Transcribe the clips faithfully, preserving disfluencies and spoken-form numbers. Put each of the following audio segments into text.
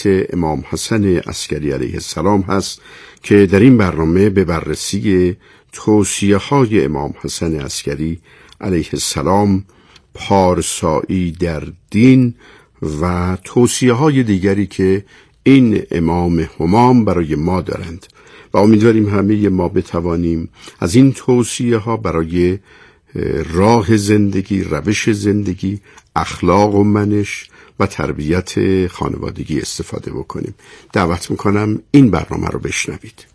امام حسن عسکری علیه السلام هست که در این برنامه به بررسی توصیه های امام حسن عسکری علیه السلام، پارسایی در دین و توصیه های دیگری که این امام همام برای ما دارند و امیدواریم همه ما بتوانیم از این توصیه ها برای راه زندگی، روش زندگی، اخلاق و منش و تربیت خانوادگی استفاده بکنیم. دعوت میکنم این برنامه رو بشنوید.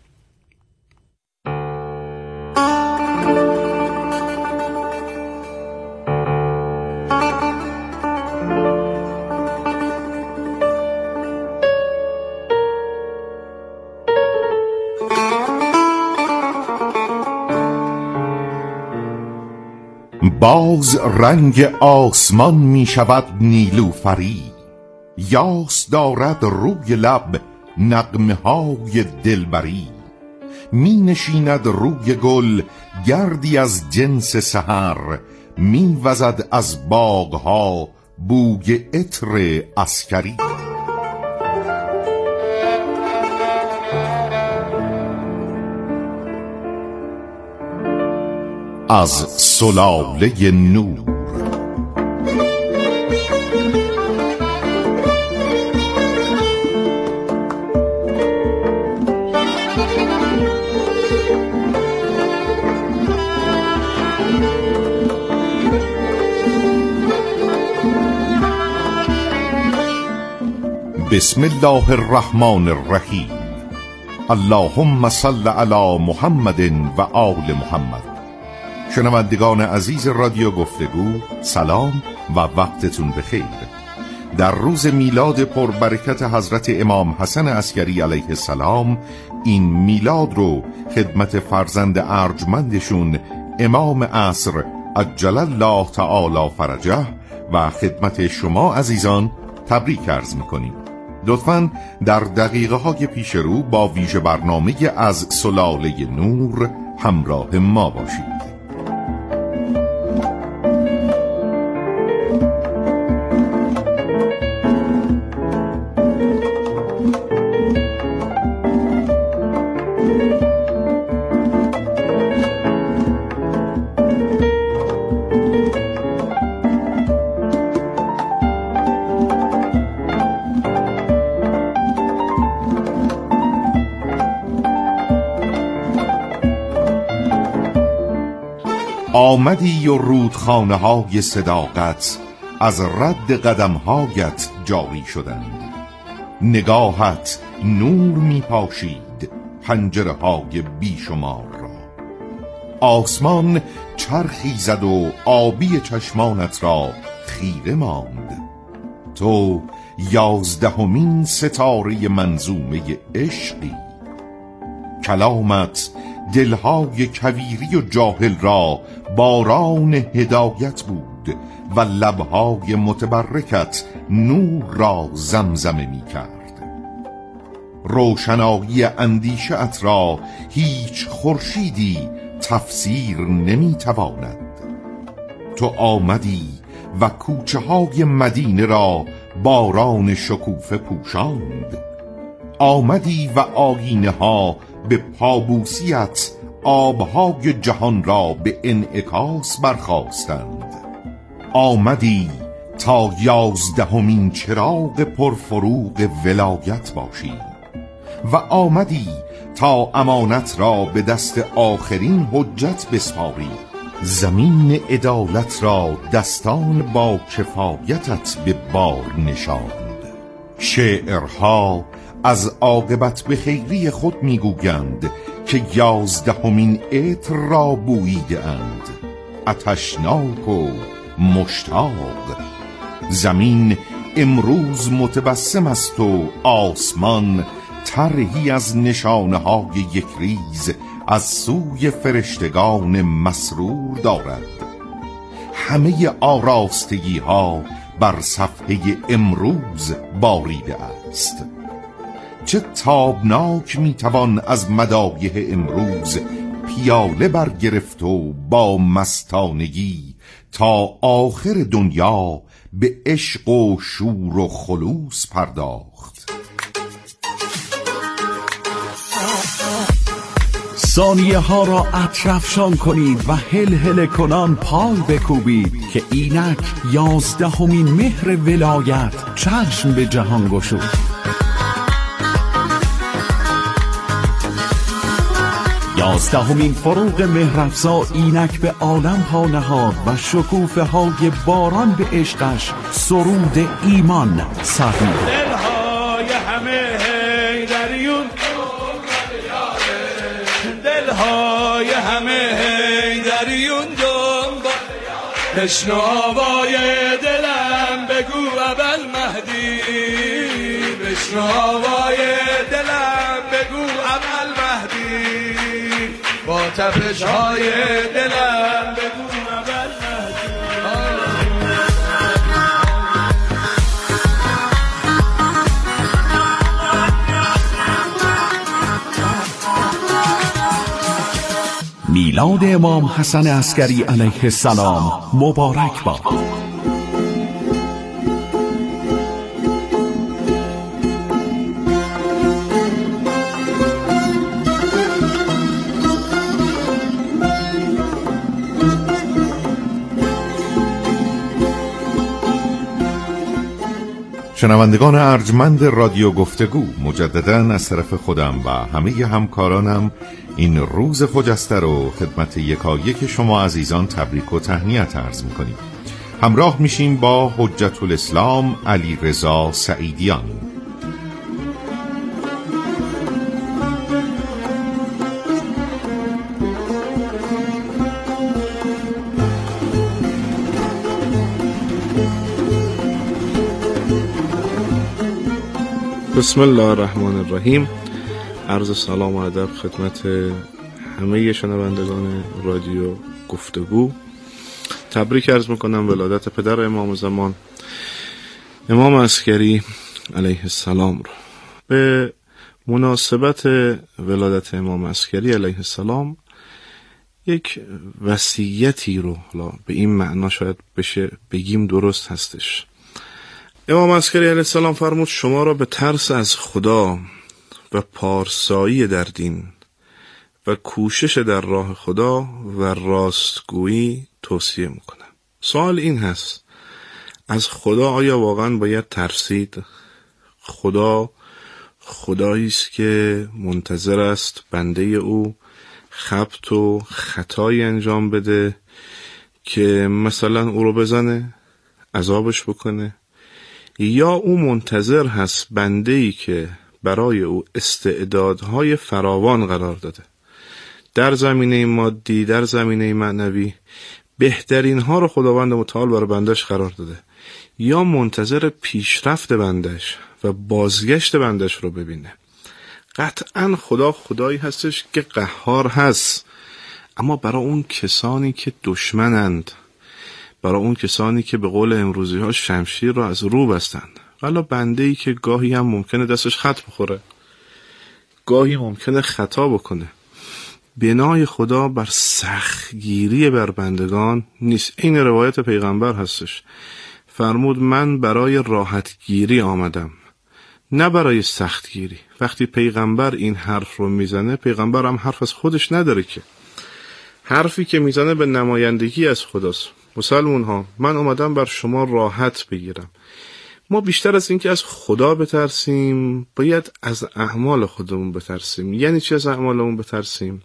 باز رنگ آسمان می شود نیلوفری، یاس دارد روی لب نغمه های دلبری. می نشیند روی گل گردی از جنس سحر، می وزد از باغها بوی عطر عسکری. از سلاله نور. بسم الله الرحمن الرحیم. اللهم صل علی محمد و آل محمد. شنوندگان عزیز رادیو گفتگو، سلام و وقتتون بخیر. در روز میلاد پربرکت حضرت امام حسن عسکری علیه السلام، این میلاد رو خدمت فرزند ارجمندشون امام عصر عجل الله تعالی فرجه و خدمت شما عزیزان تبریک عرض میکنیم. لطفاً در دقیقه های پیش رو با ویژه برنامه از سلاله نور همراه ما باشید. آمدی و رودخانه های صداقت از رد قدم هایت جاری شدند. نگاهت نور می پاشید پنجره های بیشمار را. آسمان چرخی زد و آبی چشمانت را خیره ماند. تو یازدهمین ستاره منظومه عشقی. کلامت دلهای کویری و جاهل را باران هدایت بود و لبهای متبرکت نور را زمزمه می کرد. روشنایی اندیشه‌ات را هیچ خورشیدی تفسیر نمی تواند. تو آمدی و کوچه های مدینه را باران شکوفه پوشاند. آمدی و آیینه ها به پابوسیت آبهای جهان را به انعکاس برخاستند. آمدی تا یازدهمین چراغ پرفروغ ولایت باشی و آمدی تا امانت را به دست آخرین حجت بسپاری. زمین عدالت را دستان با کفایتت به بار نشاند. شعرها از عاقبت به خیری خود میگویند که یازدهمین عطر را بوییده اند، آتشناک و مشتاق. زمین امروز متبسم است و آسمان طرحی از نشانه های یک ریز از سوی فرشتگان مسرور دارد. همه آراستگی ها بر صفحه امروز باریده است. چه تابناک میتوان از مدایح امروز پیاله برگرفت و با مستانگی تا آخر دنیا به عشق و شور و خلوص پرداخت. ثانیه ها را اطرفشان کنید و هل هل کنان پای بکوبید که اینک یازدهمین مهر ولایت چشم به جهان گشود. یازدهمین فروغ مهرافزا اینک به عالم پا نهاد و شکوفه های باران به عشقش سرود ایمان سرید. دلهای همه هیدریون، دلهای همه هیدریون دنبال بشنو آوای دلم بگو ابل مهدی، بشنو آوای دلم بگو ابل مهدی، با تپش های دلم بگو ابل مهدی. میلاد امام حسن عسکری علیه السلام مبارک باد. شنوندگان ارجمند رادیو گفتگو، مجدداً از طرف خودم و همه همکارانم این روز خجسته رو خدمت یکایک شما عزیزان تبریک و تهنیت عرض می‌کنیم. همراه میشیم با حجت الاسلام علی رضا سعیدیان. بسم الله الرحمن الرحیم. عرض سلام و ادب خدمت همه شنوندگان رادیو گفتگو. تبریک عرض میکنم ولادت پدر امام زمان امام عسکری علیه السلام رو. به مناسبت ولادت امام عسکری علیه السلام یک وصیتی رو، حالا به این معنا شاید بشه بگیم درست هستش، امام عسکری علیه السلام فرمود شما را به ترس از خدا و پارسایی در دین و کوشش در راه خدا و راستگویی توصیه میکنم. سوال این هست، از خدا آیا واقعا باید ترسید؟ خدا خدایی است که منتظر است بنده او خبط و خطایی انجام بده که مثلا او رو بزنه، عذابش بکنه، یا او منتظر هست بنده‌ای که برای او استعدادهای فراوان قرار داده، در زمینه مادی، در زمینه معنوی بهترین ها رو خداوند متعال برای بندش قرار داده، یا منتظر پیشرفت بندش و بازگشت بندش رو ببینه. قطعا خدا خدایی هستش که قهار هست، اما برای اون کسانی که دشمنند، برای اون کسانی که به قول امروزی ها شمشیر رو از رو بستند، ولی بنده‌ای که گاهی هم ممکنه دستش خط بخوره، گاهی ممکنه خطا بکنه، بنای خدا بر سختگیری بر بندگان نیست. این روایت پیغمبر هستش، فرمود من برای راحتگیری آمدم نه برای سختگیری. وقتی پیغمبر این حرف رو میزنه، پیغمبر هم حرف از خودش نداره که، حرفی که میزنه به نمایندگی از خداست. مسلمون ها، من اومدم بر شما راحت بگیرم. ما بیشتر از این که از خدا بترسیم، باید از اعمال خودمون بترسیم. یعنی چی از اعمالمون بترسیم؟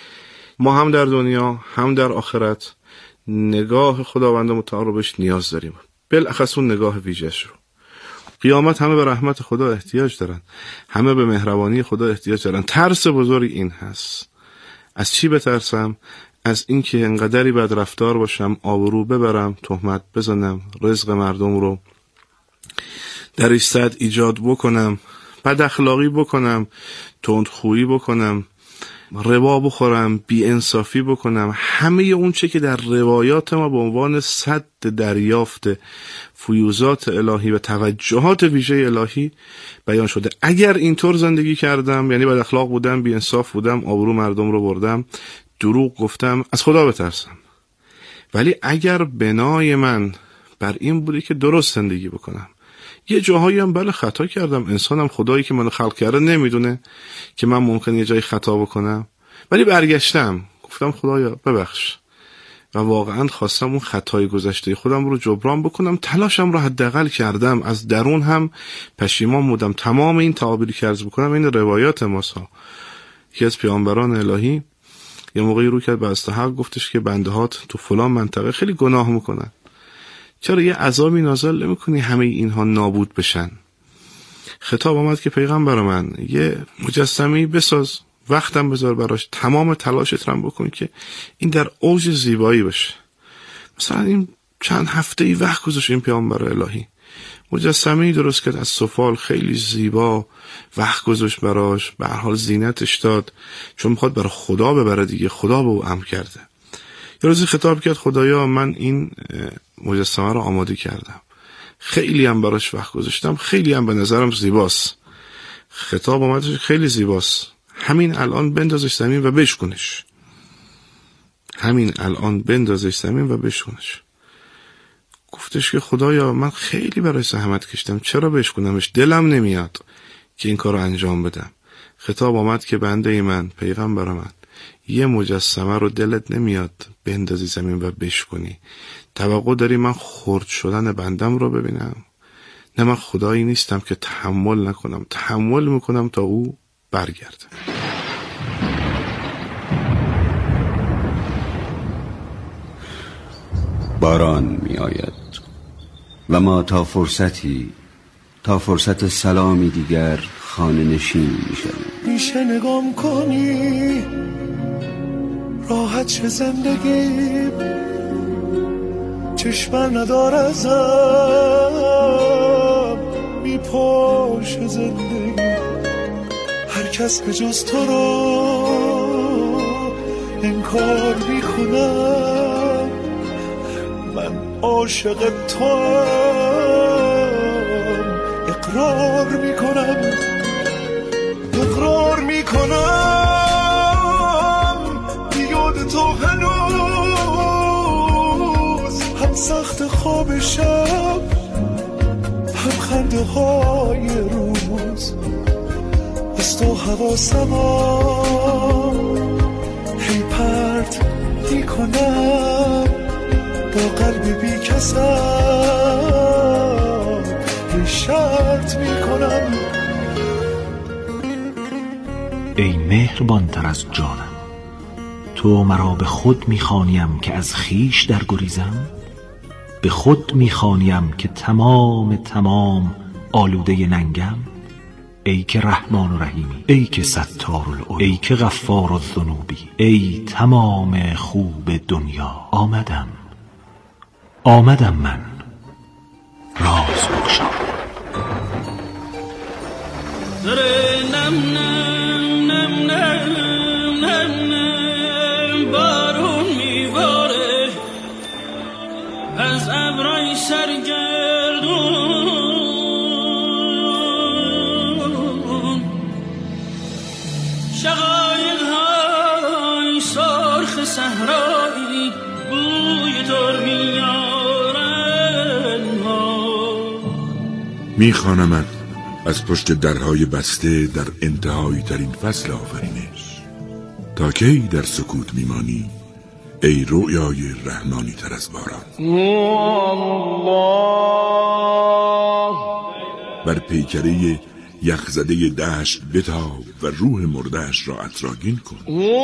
ما هم در دنیا هم در آخرت نگاه خداوند متعال رو بهش نیاز داریم، بالاخص اون نگاه ویژه‌اش رو. قیامت همه به رحمت خدا احتیاج دارن، همه به مهربانی خدا احتیاج دارن. ترس بزرگ این هست. از چی بترسم؟ از این که انقدری بد رفتار باشم، آبرو ببرم، تهمت بزنم، رزق مردم رو در ایستاد ایجاد بکنم، بد اخلاقی بکنم، تندخویی بکنم، ربا بخورم، بی انصافی بکنم. همه اون چه که در روایات ما به عنوان سد دریافت فیوزات الهی و توجهات ویژه الهی بیان شده، اگر اینطور زندگی کردم، یعنی بد اخلاق بودم، بی انصاف بودم، آبرو مردم رو بردم، دروغ گفتم، از خدا بترسم. ولی اگر بنای من بر این بودی که درست زندگی بکنم، یه جاهایی هم بله خطا کردم، انسانم، خدایی که منو خلق کرده نمیدونه که من ممکنه یه جایی خطا بکنم، ولی برگشتم گفتم خدایا ببخش و واقعا خواستم اون خطای گذشته خودم رو جبران بکنم، تلاشم رو حداقل کردم، از درون هم پشیمان بودم. تمام این تعابیری که عرض بکنم این روایات ماست. یکی از پیامبران الهی یه موقعی رو کرد به استحق گفتش که بنده هات تو فلان منطقه خیلی گناه میکنن، چرا یه عذابی نازل نمیکنی همه اینها نابود بشن؟ خطاب آمد که پیغمبر من یه مجسمه‌ای بساز، وقتم بذار براش، تمام تلاشت رو بکن که این در اوج زیبایی باشه. مثلا این چند هفته ای وقت گذاشت این پیامبر الهی، مجسمه‌ای درست کرد از سفال خیلی زیبا، وقت گذاشت براش، به هر حال زینتش داد، چون میخواد برای خدا ببره دیگه، خدا به او امر کرده. یه روزی خطاب کرد خدایا من این مجسمه رو آماده کردم، خیلی هم براش وقت گذاشتم، خیلی هم به نظرم زیباست. خطاب آمد خیلی زیباست، همین الان بندازش زمین و بشکنش، همین الان بندازش زمین و بشکنش. گفتش که خدایا من خیلی برای زحمت کشیدم، چرا بشکنمش؟ دلم نمیاد که این کار رو انجام بدم. خطاب آمد که بنده من، پیغمبر من، یه مجسمه رو دلت نمیاد بندازی زمین و بشکنی، توقع داری من خرد شدن بندم رو ببینم؟ نه، من خدایی نیستم که تحمل نکنم، تحمل میکنم تا او برگرده. باران می آید و ما تا فرصتی تا فرصت سلامی دیگر خانه نشین می شدیم. میشه نگام کنی راحت چه زندگی، چشمن ندار ازم میپاشه زندگی، هر کس به جز تو رو انکار میکنم، من عاشق توام، اقرار میکنم اقرار میکنم بیاد تو هنوز هم سخت خواب شب هم خنده های روز، از تو حواسم هی پرت میکنم با قلب بی کسم هی شرط میکنم. ای مهربان تر از جانم، تو مرا به خود میخوانیم که از خیش در گریزم، به خود میخوانیم که تمام تمام آلوده ننگم. ای که رحمان و رحیمی، ای که ستار العیوب، ای که غفار الذنوبی، ای تمام خوب دنیا، آمدم آمدم من راز بگشا. نم نم نم نم نم نم بارون میباره از ابرای سرگردون، شقایق های سرخ صحرایی بوی تر میارن ها. میخوانمت از پشت درهای بسته در انتهایی ترین فصل آفرینش، تا کی در سکوت میمانی ای رویای رحمانی تر از باران. بر پیکره یخزده دشت بتاب و روح مردهش را عطرآگین کن.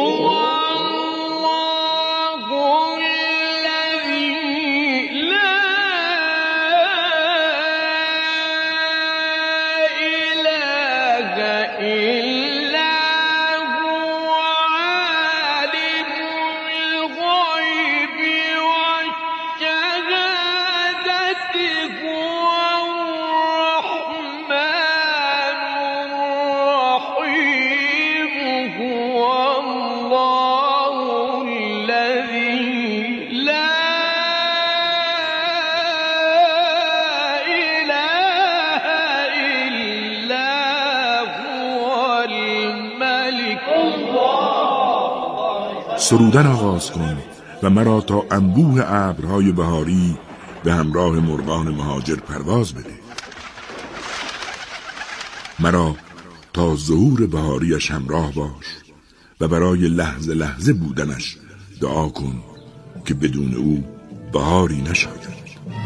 سرودن آغاز کن و مرا تا انبوه ابرهای بهاری به همراه مرغان مهاجر پرواز بده. مرا تا ظهور بهاریش همراه باش و برای لحظه لحظه بودنش دعا کن که بدون او بهاری نشاید.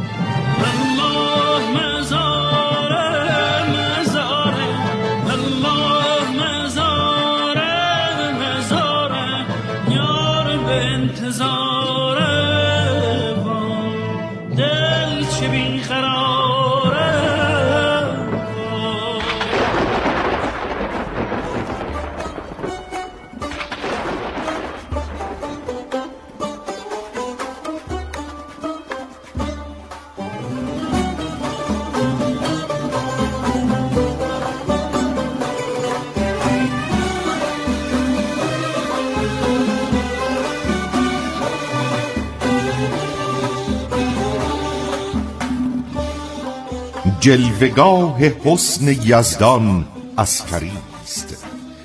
جلوگاه حسن یزدان عسکری است،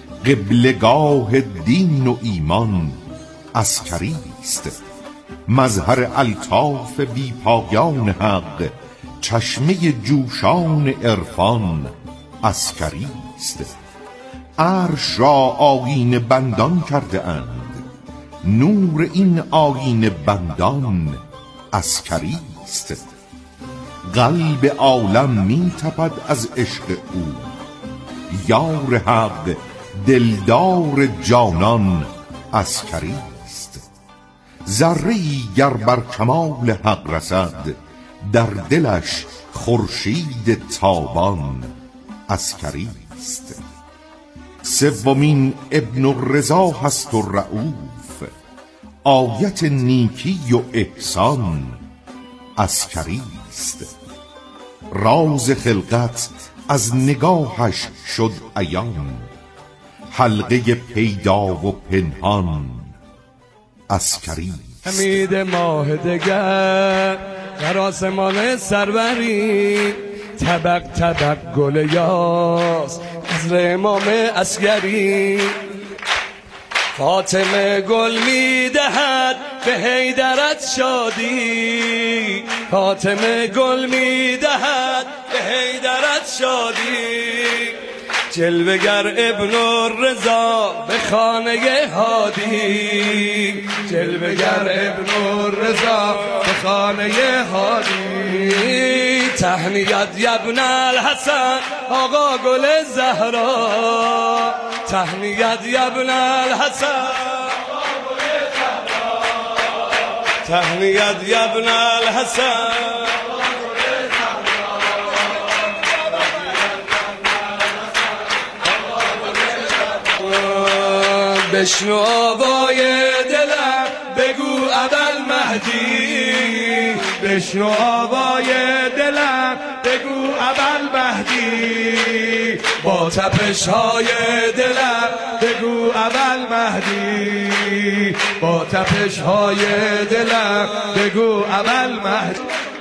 قبلگاه دین و ایمان عسکری است. مظهر الطاف بی پایان حق، چشمه جوشان عرفان عسکری است. عرش را آیین بندان کرده اند، نور این آیین بندان عسکری است. قلب عالم می تپد از عشق او، یار حق دلدار جانان عسکری است. ذره‌ای گر بر کمال حق رسد، در دلش خورشید تابان عسکری است. سومین ابن الرضا هست و رؤوف، آیت نیکی و احسان عسکری است. راز خلقت از نگاهش شد عیان، حلقه پیدا و پنهان عسکری است. حمید ماه دگر در آسمان سروری، طبق طبق گل یاس از امام عسکری. فاطمه گل میدهد به حیدرت شادی، فاطمه گل میدهد به حیدرت شادی. جلوگر ابن الرضا به خانه هادی، جلوگر ابن الرضا به خانه هادی. تهنیت ابن الحسن آقا گل زهرا، تهنیت ابن الحسن آقا گل زهرا، تهنیت ابن الحسن. بشنو آوای دلم بگو اول مهدی، بشنو آوای دلم بگو اول مهدی. با تپش های دلم بگو اول مهدی، با تپش های دلم بگو اول مهدی،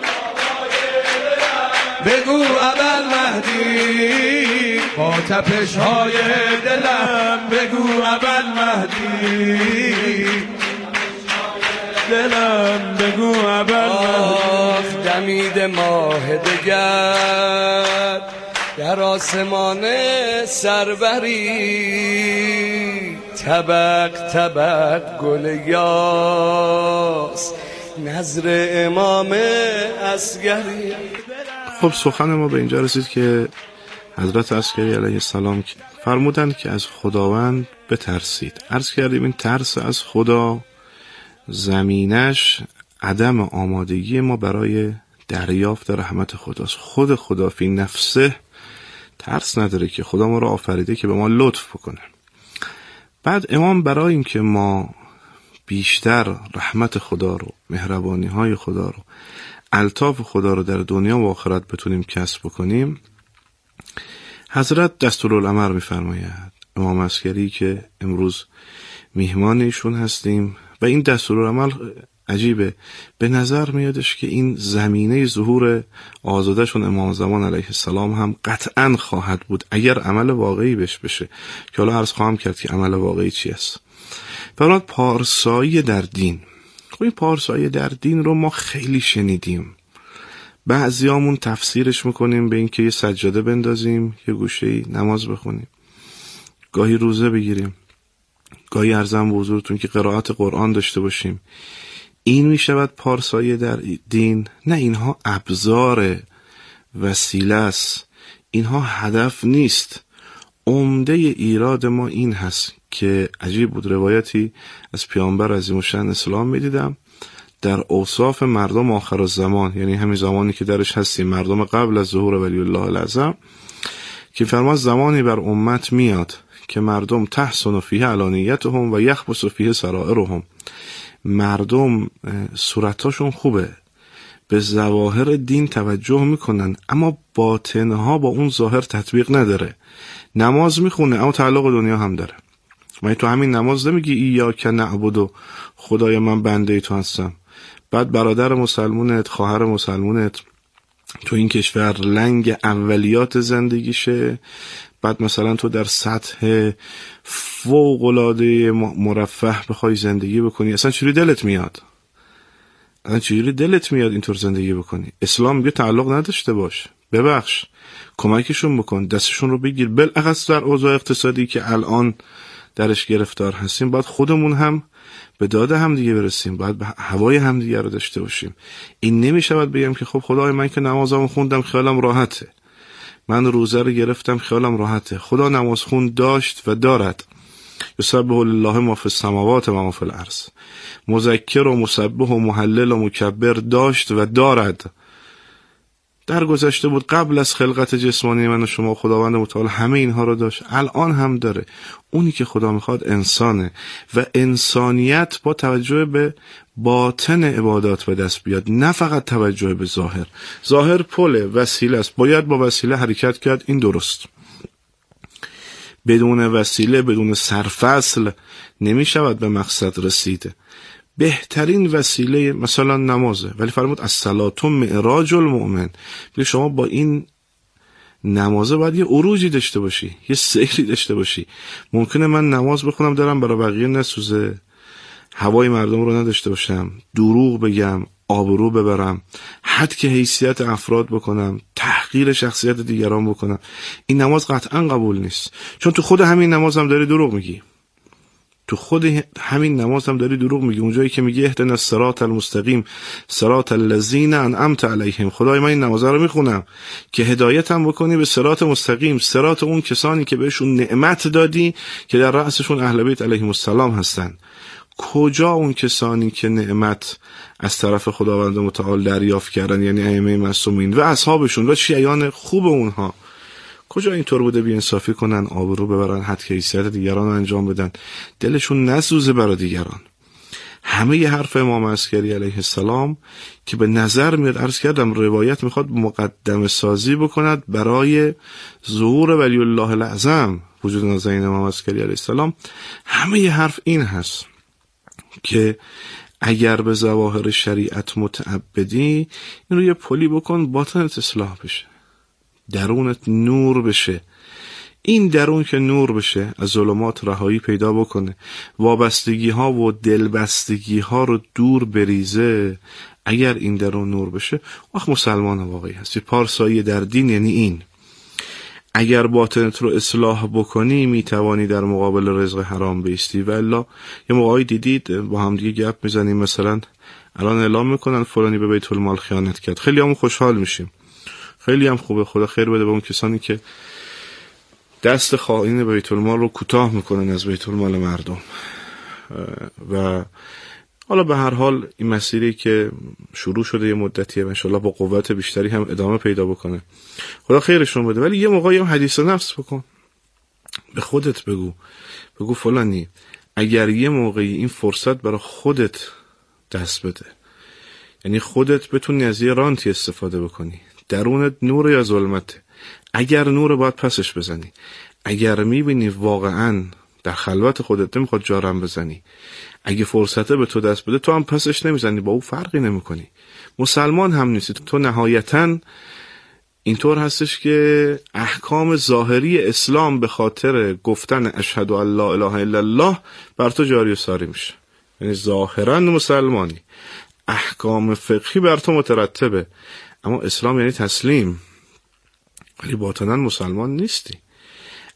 بگو اول مهدی. با تپش های دلم بگو اول مهدی، دلم بگو اول مهدی. دمید ماه دگر در آسمان سروری، طبق طبق گل یاس نظر امام عسکری. خب سخن ما به اینجا رسید که حضرت عسکری علیه السلام فرمودند که از خداوند بترسید. عرض کردیم این ترس از خدا زمینش عدم آمادگی ما برای دریافت رحمت خداست. خود خدا فی نفسه ترس نداره که خدا ما را آفریده که به ما لطف بکنه. بعد امام برای این که ما بیشتر رحمت خدا رو، مهربانی های خدا رو، الطاف خدا رو در دنیا و آخرت بتونیم کسب بکنیم، حضرت دستورالامر می‌فرماید. امام عسکری که امروز میهمان ایشون هستیم و این دستورالعمل عجیبه، به نظر میادش که این زمینه ظهور آزادشون امام زمان علیه السلام هم قطعاً خواهد بود اگر عمل واقعی بش بشه که حالا عرض خواهم کرد که عمل واقعی چی است. فرمود پارسایی در دین. خب این پارسایی در دین رو ما خیلی شنیدیم، بعضیامون تفسیرش میکنیم به این که یه سجاده بندازیم، یه گوشه‌ای نماز بخونیم، گاهی روزه بگیریم، گاهی عرضم به حضورتون که قرائت قرآن داشته باشیم، این می شود پارسایی در دین؟ نه، اینها ابزار وسیله است، اینها هدف نیست. عمده ایراد ما این هست که عجیب بود، روایتی از پیامبر عظیم الشأن اسلام می دیدم در اوصاف مردم آخر الزمان، یعنی همین زمانی که درش هستیم، مردم قبل از ظهور ولی الله الاعظم، که فرمان زمانی بر امت میاد که مردم تحسن فیه علانیتهم و یخبث فیه سرائرهم. مردم صورتاشون خوبه، به ظواهر دین توجه میکنن، اما باطنها با اون ظاهر تطبیق نداره. نماز میخونه اما تعلق دنیا هم داره. من تو همین نماز نمیگی ایاک نعبد، خدای من بنده تو هستم، بعد برادر مسلمونت، خواهر مسلمونت تو این کشور لنگ اولیات زندگیشه، بعد مثلا تو در سطح فوق‌العاده مرفه بخوای زندگی بکنی، اصلا چجوری دلت میاد؟ اصلا چجوری دلت میاد اینطور زندگی بکنی؟ اسلام میگه تعلق نداشته باش، ببخش، کمکشون بکن، دستشون رو بگیر. بالاخص در اوضاع اقتصادی که الان درش گرفتار هستیم، باید خودمون هم به داد هم دیگه برسیم، باید به هوای هم دیگه رو داشته باشیم. این نمیشود بگم که خب خدای من که نمازمو خوندم خیالم راحته، من روزه رو گرفتم خیالم راحته. خدا نماز خون داشت و دارد. یسبح لله ما فی السماوات و ما فی الارض. مذکر و مسبح و محلل و مکبر داشت و دارد. در گذشته بود، قبل از خلقت جسمانی من و شما خداوند متعال همه اینها رو داشت، الان هم داره. اونی که خدا میخواد انسانه و انسانیت با توجه به باطن عبادات به دست بیاد، نه فقط توجه به ظاهر. ظاهر پله، وسیله است، باید با وسیله حرکت کرد، این درست. بدون وسیله، بدون سرفصل نمیشود به مقصد رسید. بهترین وسیله مثلا نمازه، ولی فرمود الصلاة معراج المؤمن. بگه شما با این نمازه باید یه عروجی داشته باشی، یه سیری داشته باشی. ممکنه من نماز بخونم دارم برای بقیه نسوزه، هوای مردم رو نداشته باشم، دروغ بگم، آبرو ببرم، حد که حیثیت افراد بکنم، تحقیر شخصیت دیگران بکنم، این نماز قطعا قبول نیست. چون تو خود همین نماز هم داری دروغ میگی، تو خود همین نماز هم داری دروغ میگی. اونجایی که میگه اهدنا الصراط المستقیم صراط الذین انعمت علیهم، خدای من این نماز رو میخونم که هدایتم بکنی به صراط مستقیم، صراط اون کسانی که بهشون نعمت دادی که در رأسشون اهل بیت علیهم السلام هستن. کجا اون کسانی که نعمت از طرف خداوند متعال دریافت کردن، یعنی ائمه معصومین و اصحابشون و شیعیان خوب اونها، کجا اینطور بوده بی‌انصافی کنن، آبرو ببرن، حد که حیثیت دیگران رو انجام بدن، دلشون نسوزه برای دیگران؟ همه ی حرف امام عسکری علیه السلام که به نظر میاد، عرض کردم روایت میخواد مقدمه سازی بکند برای ظهور ولی الله الاعظم، وجود نازنین امام عسکری علیه السلام، همه ی حرف این هست که اگر به ظواهر شریعت متعبدی، این رو یه پلی بکن، باطنت اصلاح بشه، درونت نور بشه. این درون که نور بشه، از ظلمات رهایی پیدا بکنه، وابستگی ها و دلبستگی ها رو دور بریزه، اگر این درون نور بشه، وقت مسلمان واقعی هستی. پارسایی در دین یعنی این. اگر باطنت رو اصلاح بکنی، میتوانی در مقابل رزق حرام بیستی. و الا یه موقعی دیدید با هم دیگه گپ میزنیم، مثلا الان اعلام میکنن فلانی به بیت المال خیانت کرد، خیلی هم خوشحال میشیم، خیلی هم خوبه، خدا خیر بده به اون کسانی که دست خائن به بیت المال رو کوتاه میکنن از بیت المال مردم. و حالا به هر حال این مسیری که شروع شده یه مدتیه و انشالله با قوت بیشتری هم ادامه پیدا بکنه، خدا خیرشون بده. ولی یه موقعی هم حدیث نفس بکن، به خودت بگو، بگو فلانی اگر یه موقعی این فرصت برای خودت دست بده، یعنی خودت بتونی از یه رانتی استفاده بکنی، درونت نور یا ظلمته، اگر نور باید پسش بزنی. اگر میبینی واقعا در خلوت خودت نمیخواد جارم بزنی، اگه فرصته به تو دست بده، تو هم پسش نمیزنی، با او فرقی نمیکنی، مسلمان هم نیستی. تو نهایتاً اینطور هستش که احکام ظاهری اسلام به خاطر گفتن اشهد ان لا اله الا الله بر تو جاری و ساری میشه، یعنی ظاهراً مسلمانی، احکام فقهی بر تو مترتبه، اما اسلام یعنی تسلیم، ولی باطناً مسلمان نیستی.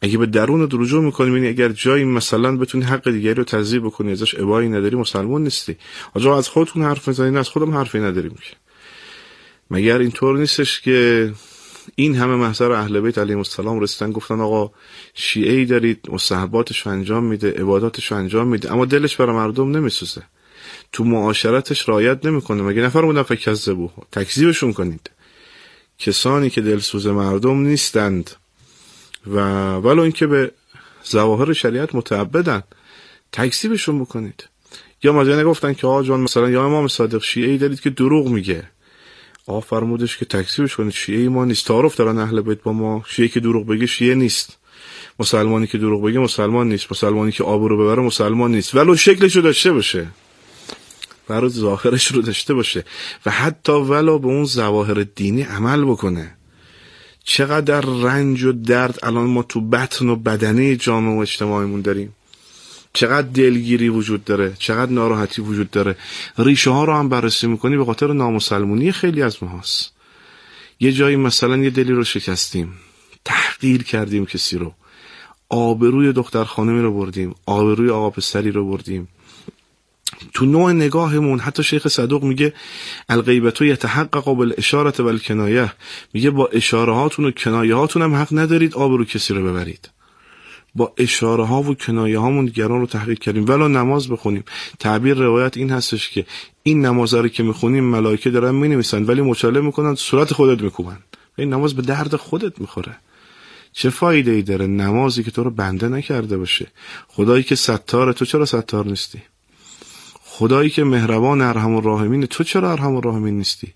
اگه به درون رجوع میکنی یعنی اگر جایی مثلا بتونی حق دیگری رو تضییع بکنی ازش ابایی نداری مسلمان نیستی. آجا از خودتون حرف میزنین، از خودم حرفی نداریم که. مگر اینطور نیستش که این همه محضر اهل بیت علیهم السلام رسیدن گفتن آقا شیعه‌ای دارید مستحباتش انجام میده، عباداتش انجام میده، اما دلش برای مردم نمیسوزه، تو معاشرتش رعایت نمیکنه. مگه نفرمودن فکذبوه، تکذیبشون کنید. کسانی که دلسوز مردم نیستند و ولو اینکه به ظواهر شریعت متعبدن تکذیبشون بکنید. یا مثلا نگفتن که آقا جان مثلا یا امام صادق شیعه‌ای دارید که دروغ میگه، آقا فرمودش که تکذیبش کنید، شیعه ما نیست. تعارف دارن اهل بیت با ما، شیعه که دروغ بگه شیعه نیست، مسلمانی که دروغ بگه مسلمان نیست، مسلمانی که آب رو ببره مسلمان نیست، ولو شکلش رو داشته باشه، ولو ظاهرش رو داشته باشه و حتی ولو به اون ظواهر دینی عمل بکنه. چقدر رنج و درد الان ما تو بطن و بدنه جامعه و اجتماعیمون داریم، چقدر دلگیری وجود داره، چقدر ناراحتی وجود داره. ریشه ها رو هم بررسی میکنی به خاطر نامسلمونی خیلی از ماست. یه جایی مثلا یه دلی رو شکستیم، تحقیر کردیم کسی رو، آبروی دختر خانمی رو بردیم، آبروی آقا پسری رو بردیم. تو نوع نگاهمون حتی شیخ صدوق میگه الغیبت یتحقق بالاشاره والکنایه، میگه با اشاره هاتون و کنایه هاتون هم حق ندارید آبرو کسی رو ببرید. با اشاره ها و کنایه هامون دیگران رو تحقیر کردیم. ولی نماز بخونیم، تعبیر روایت این هستش که این نماز رو که میخونیم ملائکه دارن مینویسن ولی مچاله میکنن صورت خودت میکوبن. این نماز به درد خودت میخوره. چه فایده ای داره نمازی که تو رو بنده نکرده باشه؟ خدایی که ستاره تو چرا ستار نیستی؟ خدایی که مهربان ارحم الراحمین تو چرا ارحم الراحمین نیستی؟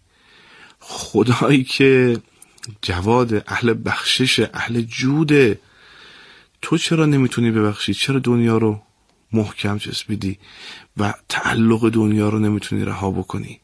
خدایی که جواد، اهل بخشش، اهل جوده، تو چرا نمیتونی ببخشی؟ چرا دنیا رو محکم چسبیدی و تعلق دنیا رو نمیتونی رها بکنی؟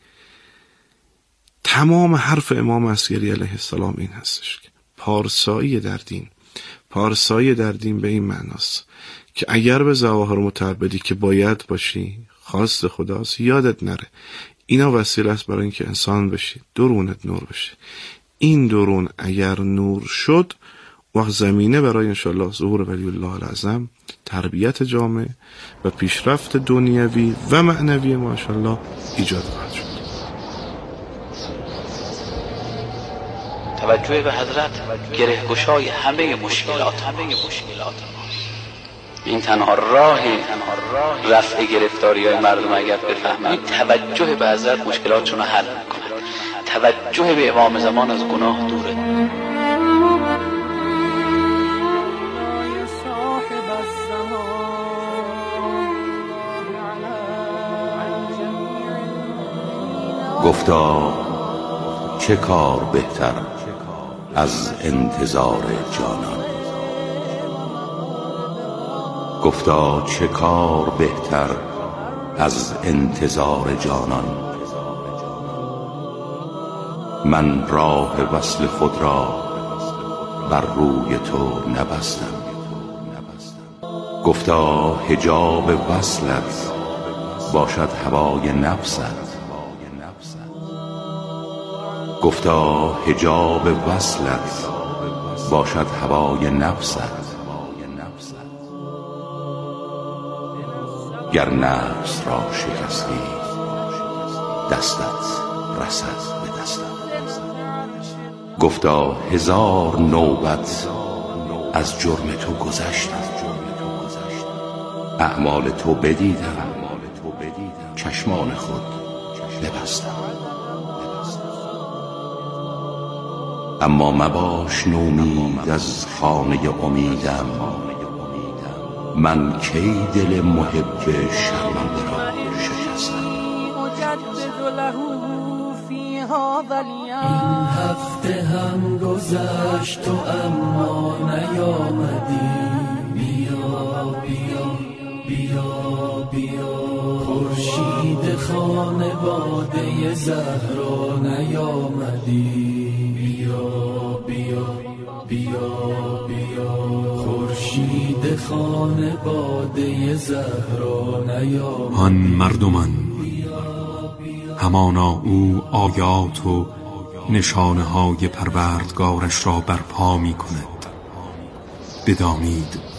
تمام حرف امام عسکری علیه السلام این هستش که پارسایی در دین، پارسایی در دین به این معناست که اگر به ظواهر متعبدی که باید باشی، خواست خداست، یادت نره اینا وسیله است برای اینکه انسان بشی، درونت نور بشه. این درون اگر نور شد وقت زمینه برای انشالله ظهور ولی الله الاعظم، تربیت جامعه و پیشرفت دنیوی و معنوی ما انشالله ایجاد خواهد شد. توجه به حضرت گرهگشای همه مشکلات همه مشکلات این تنها راهی رفع گرفتاری های مردم اگر بفهمند توجه به حضرت مشکلاتشون رو حل میکنه. توجه به امام زمان از گناه دوره. گفتا چه کار بهتر از انتظار جانان، گفتا چه کار بهتر از انتظار جانان. من راه وصل خود را بر روی تو نبستم، گفتا حجاب وصلت باشد هوای نفست، گفتا حجاب وصلت باشد هوای نفست. گر نفس را شکستی دستت رسد به دستم، گفتا هزار نوبت از جرم تو گذشتم، اعمال تو بدیدم چشمان خود ببستم. اما مباش نومید از خانه امیدم، من کی دل محب شرمنده را شکستم. این هفته هم گذشت تو اما نیامدی، بیا بیا بیا بیا خورشید خانواده زهرا نیامدی، بیا بیا بیا بیا خورشید خانواده زهرا نیامدی. آن مردمان همانا او آیات و نشانه های پروردگارش را برپا می کند، بدامید